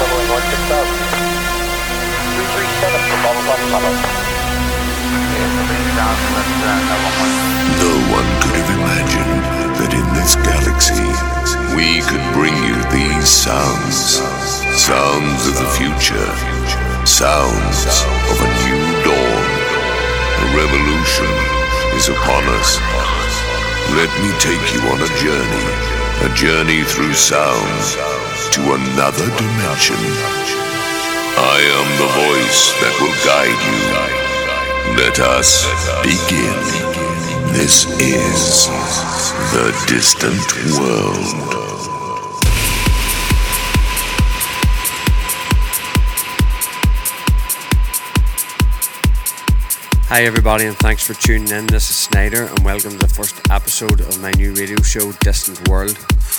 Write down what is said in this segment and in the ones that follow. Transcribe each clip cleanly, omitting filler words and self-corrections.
leveling 16,000. 337 for Bravo 1 Apollo. No one could have imagined that in this galaxy we could bring you these sounds. Sounds of the future. Sounds of a new dawn. A revolution is upon us. Let me take you on a journey through sound to another dimension. I am the voice that will guide you. Let us begin. This is the distant world. Hi everybody, and thanks for tuning in. This is Snyder and welcome to the first episode of my new radio show, Distant World.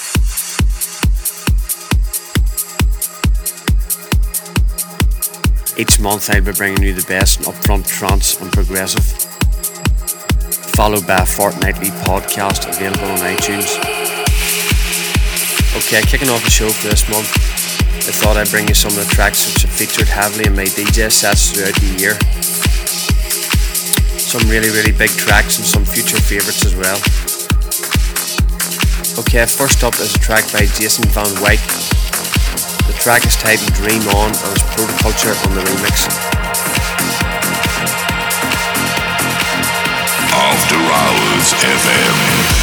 Each month I'll be bringing you the best in upfront trance and progressive, followed by a fortnightly podcast available on iTunes. Okay, kicking off the show for this month, I thought I'd bring you some of the tracks which have featured heavily in my DJ sets throughout the year. Some really big tracks and some future favourites as well. Okay, first up is a track by Jason Van Wyk. The track is titled Dream On and is Protoculture on the remix. After Hours FM.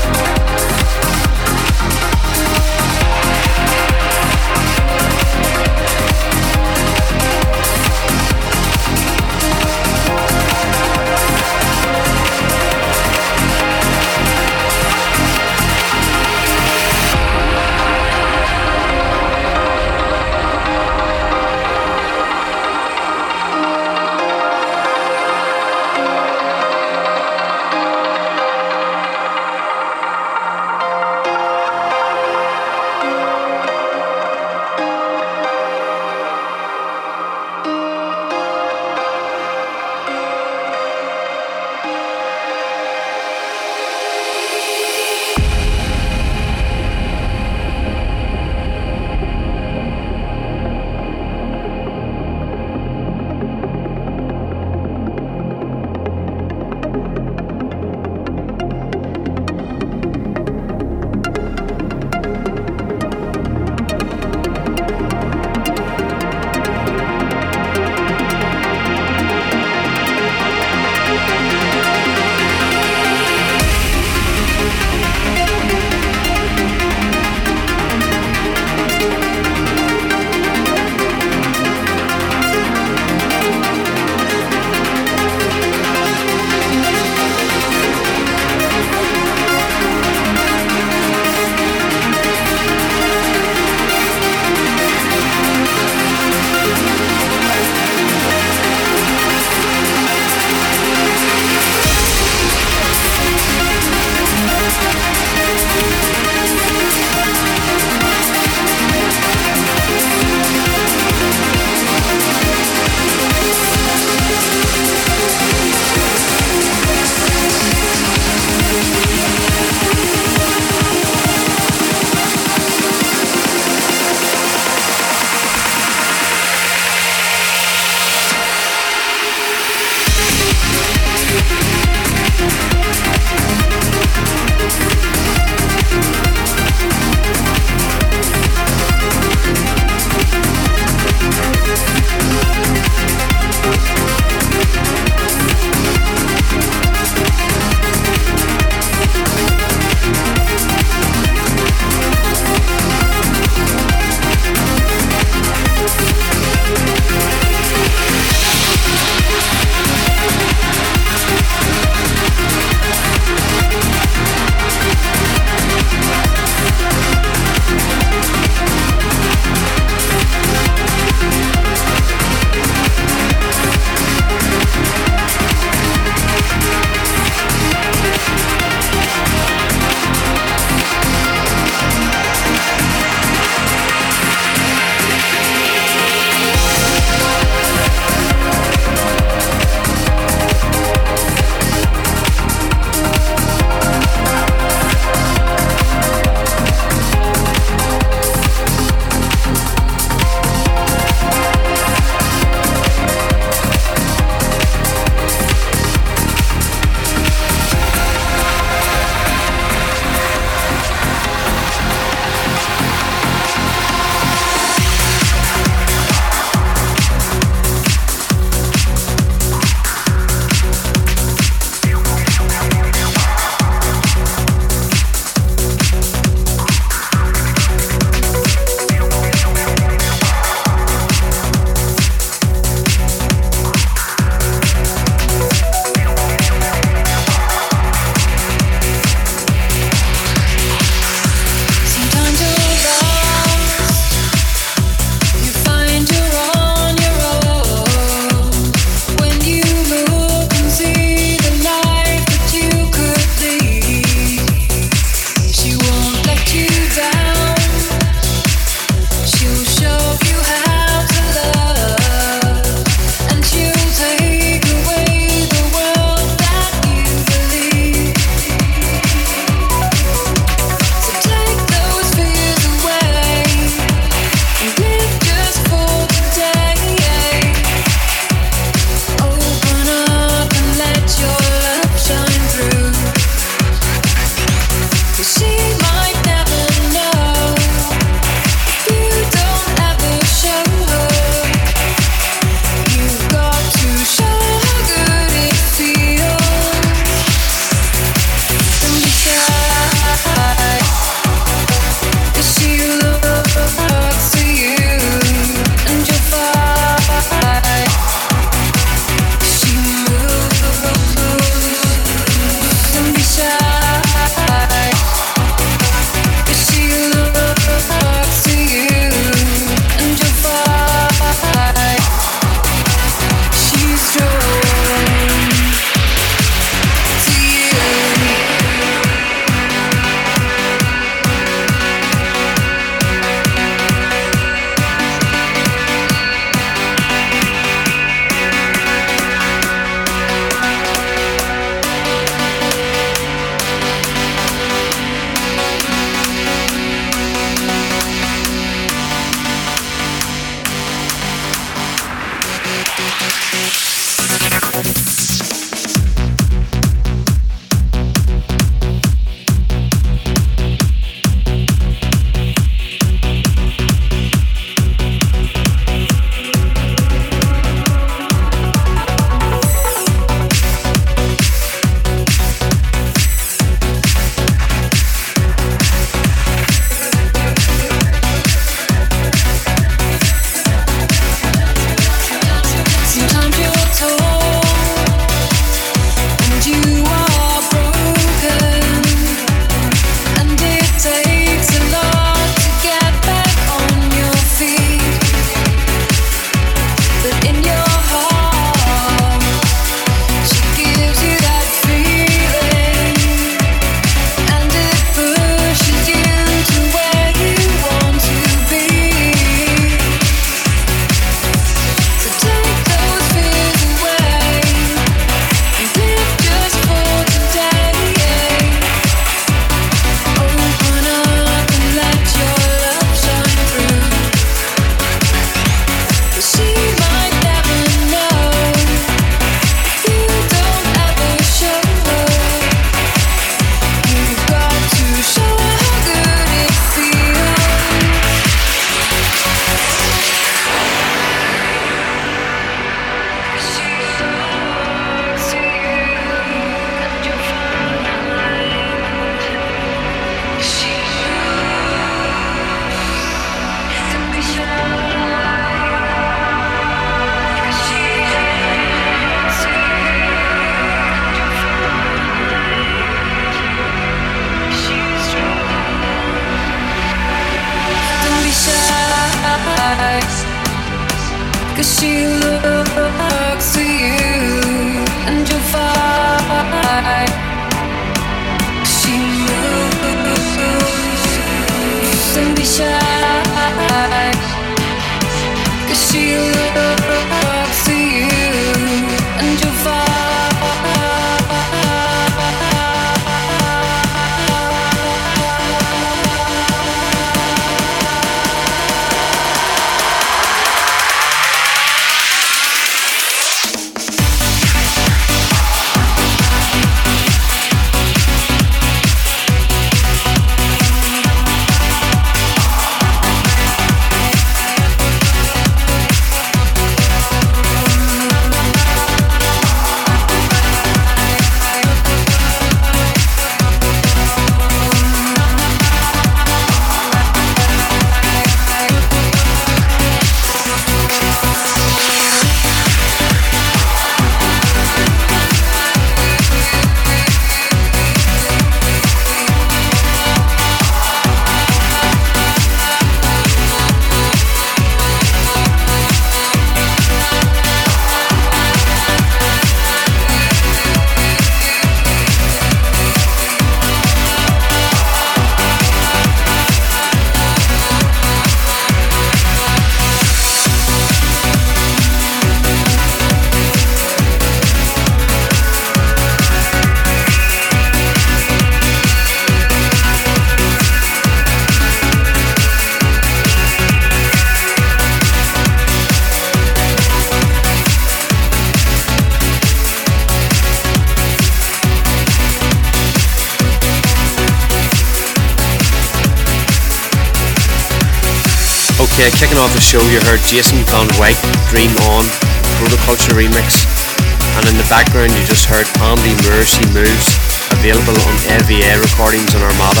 Okay, kicking off the show you heard Jason Van Wyk, Dream On, Protoculture remix, and in the background you just heard Andy Moore, She Moves, available on EVA recordings on Armada.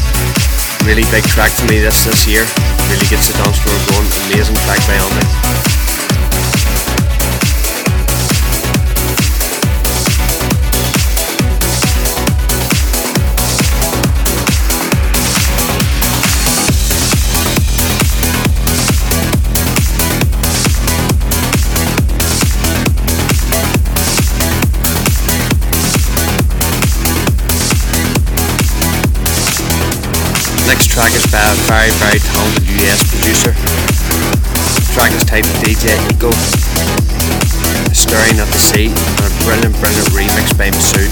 Really big track for me this year, really gets the dance floor going, amazing track by Andy. Next track is by a very, very talented US producer. The track is titled DJ Ego, Staring at the Sea, and a brilliant, brilliant remix by Masood.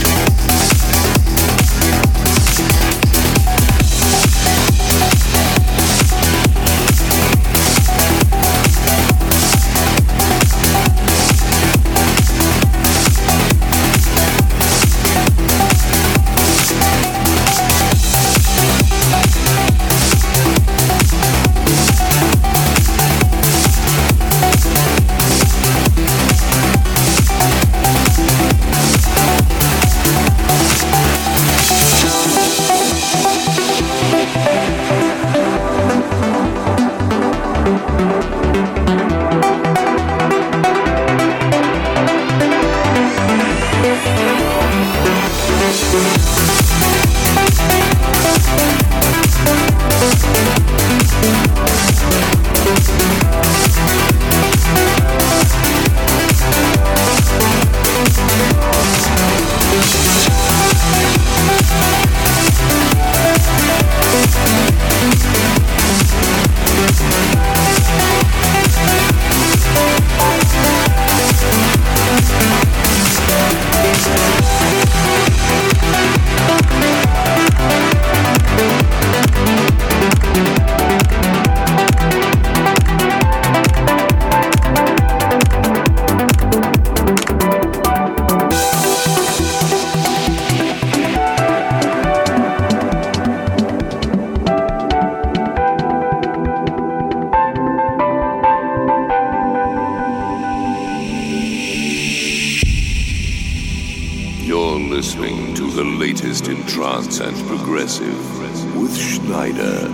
Listening to the latest in trance and progressive with Schneider.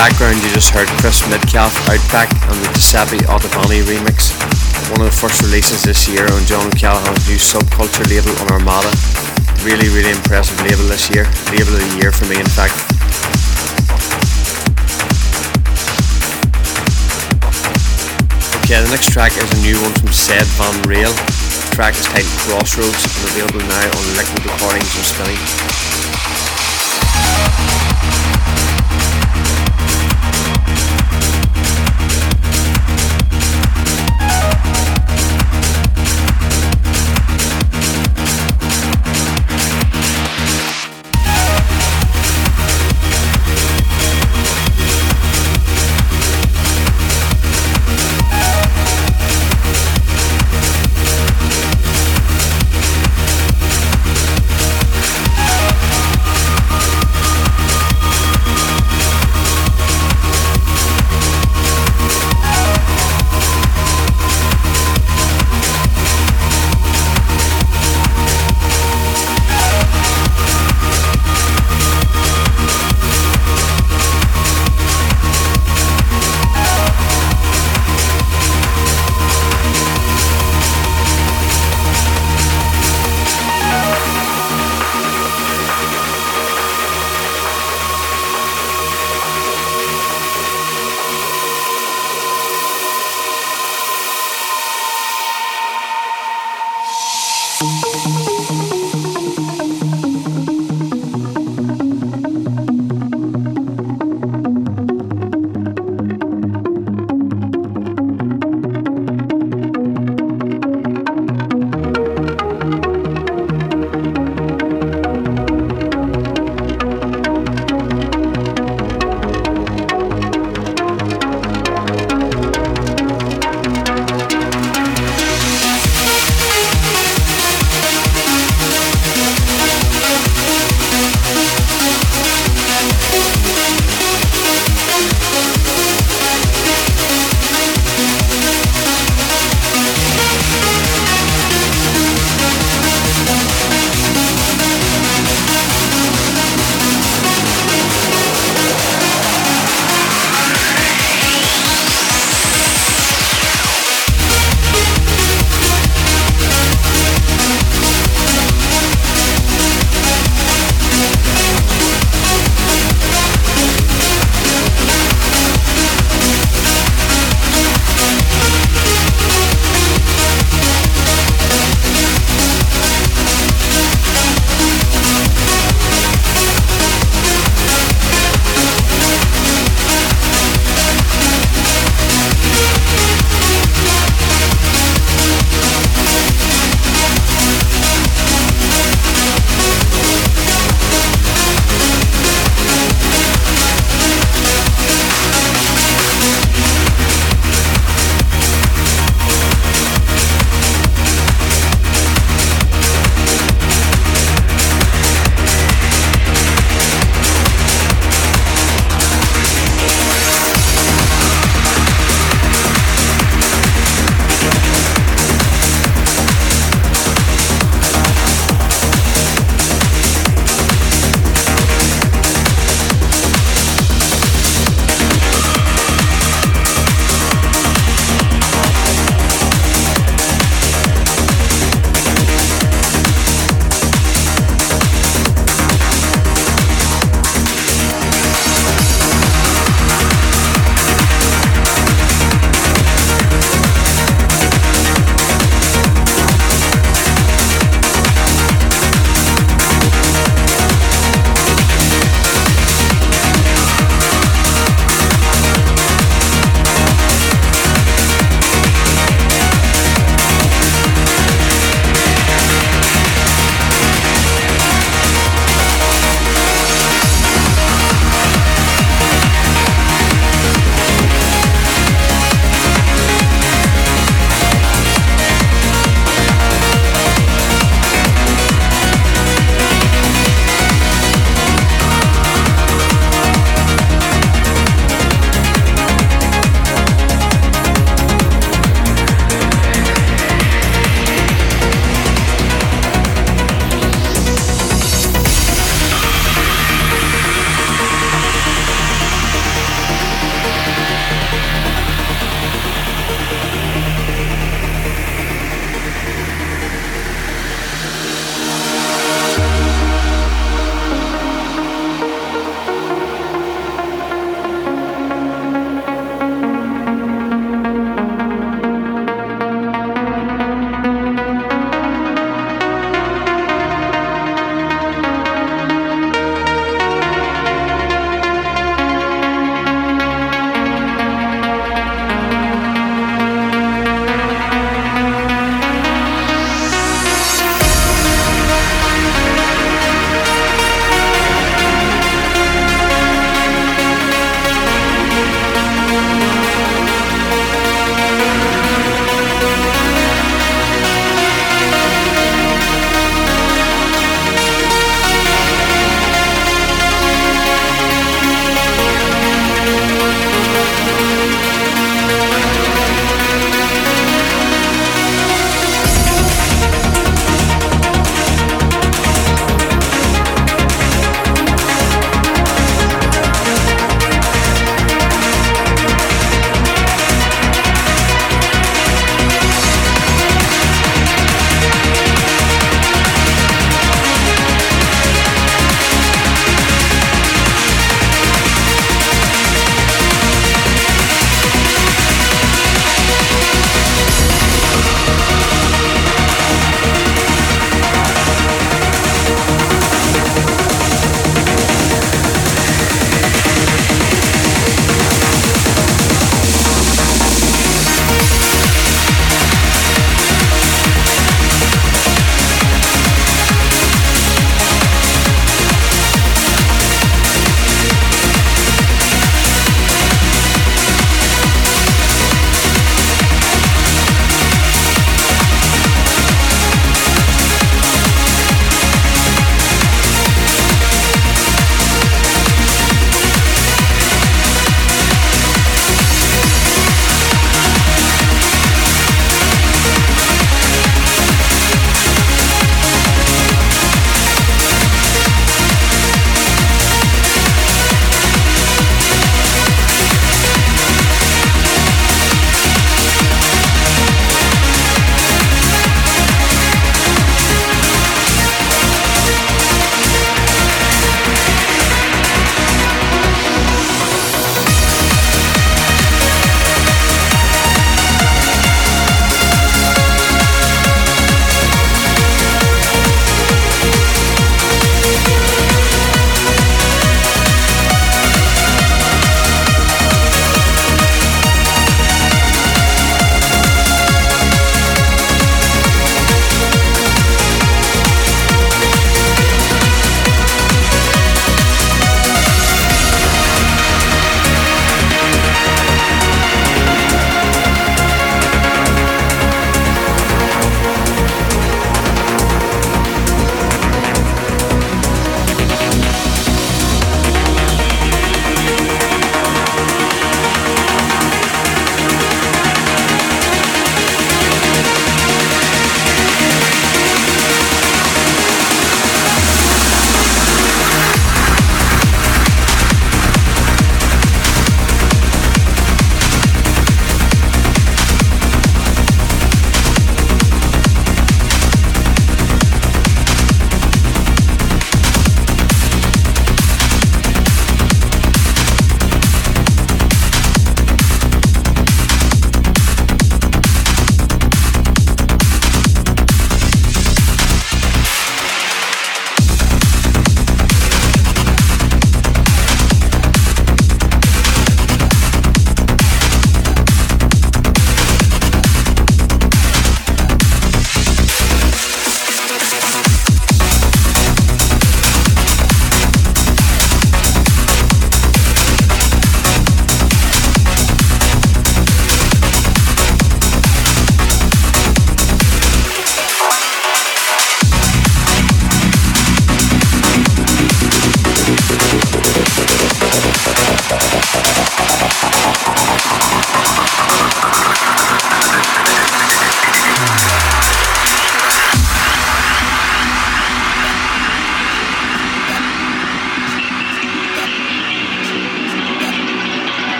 background you just heard Chris Midcalf, Outback and the Giuseppe Ottavani remix. One of the first releases this year on John O'Callaghan's new Subculture label on Armada. Really impressive label this year. Label of the year for me, in fact. Okay, the next track is a new one from Sed Van Rail. The track is titled Crossroads and available now on Liquid Recordings and Spinning.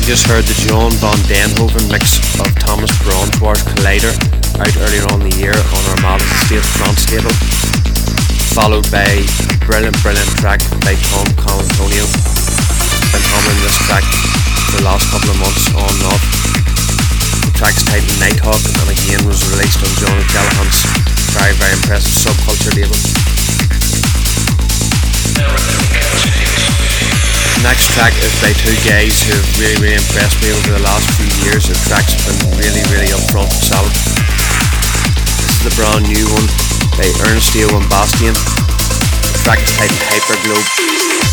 You just heard the John Von Denhoven mix of Thomas Bronzwar's Collider, out earlier on in the year on Armada's Estate France label, followed by a brilliant track by Tom Colantonio. Been hammering this track for the last couple of months on and off. The track's titled Nighthawk, and again was released on John O'Callaghan's very impressive Subculture label. The next track is by two guys who have really impressed me over the last few years. Their tracks have been really upfront and solid. This is the brand new one by Ernestio and Bastian. The track is titled Hyperglobe.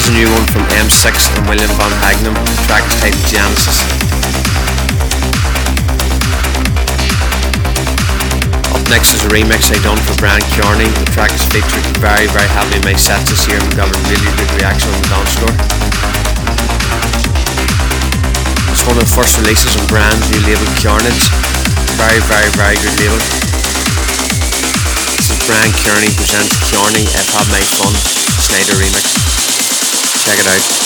is a new one from M6 and William Van Hagnum. The track is titled Genesis. Up next is a remix I done for Brian Kearney. The track is featured very heavily in my sets this year and got a really good reaction on the dance floor. It's one of the first releases on Brian's new label Carnage. Very good label. This is Brian Kearney presents Kearney I've Had My Fun Snyder remix. Check it out.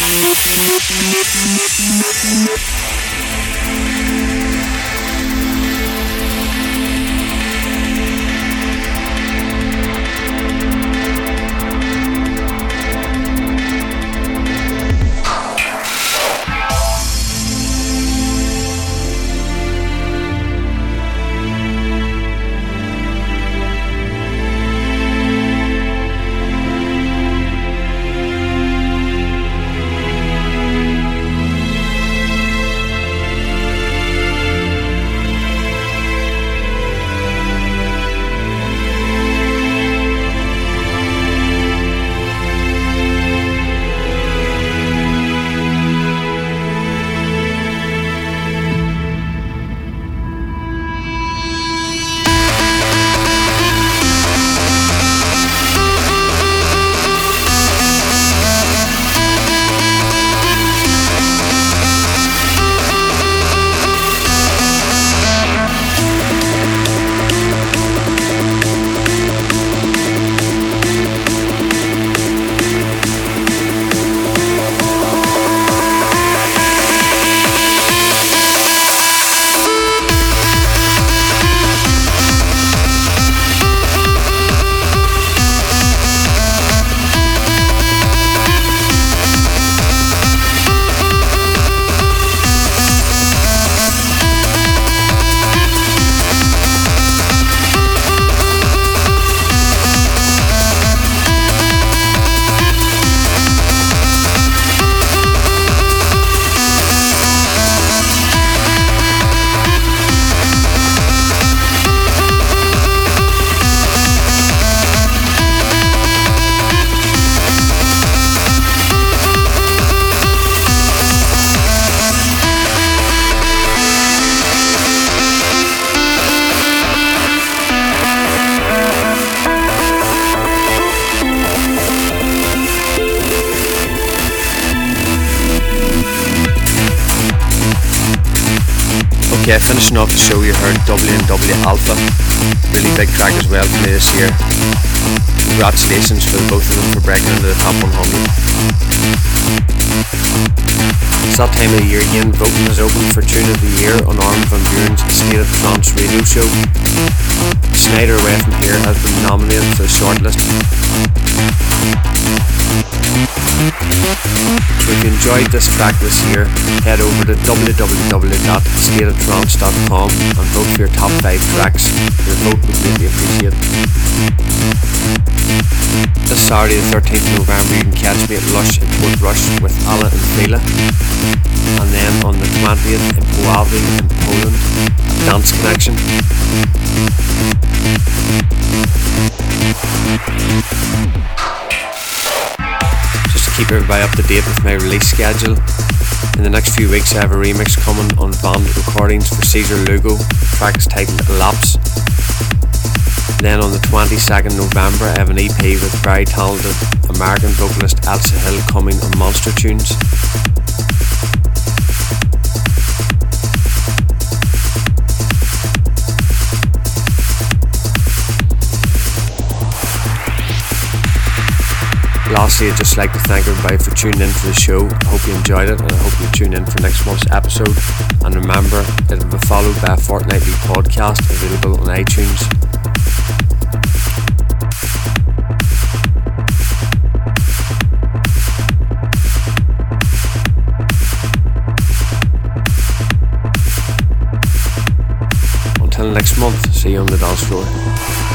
Yeah, finishing off the show, you heard W&W Alpha. Really big track as well for me this year. Congratulations for both of them for breaking into the top 100. It's that time of the year again. Voting is open for Tune of the Year on Armin van Buuren's State of Trance radio show. Snyder Away From Here has been nominated for the shortlist. So if you enjoyed this track this year, head over to www.stateoftrance.com and vote for your top 5 tracks. Your vote would greatly appreciated. This Saturday the 13th of November you can catch me at Lush in Port Rush with Alla and Frila, and then on the 20th in Puławy in Poland at Dance Connection. Just to keep everybody up to date with my release schedule, in the next few weeks I have a remix coming on Band Recordings for Caesar Lugo. The track is titled Elapse. Then on the 22nd November I have an EP with very talented American vocalist Elsa Hill coming on Monster Tunes. Lastly, I'd just like to thank everybody for tuning in for the show. I hope you enjoyed it, and I hope you tune in for next month's episode. And remember, it will be followed by a fortnightly podcast available on iTunes. Until next month, see you on the dance floor.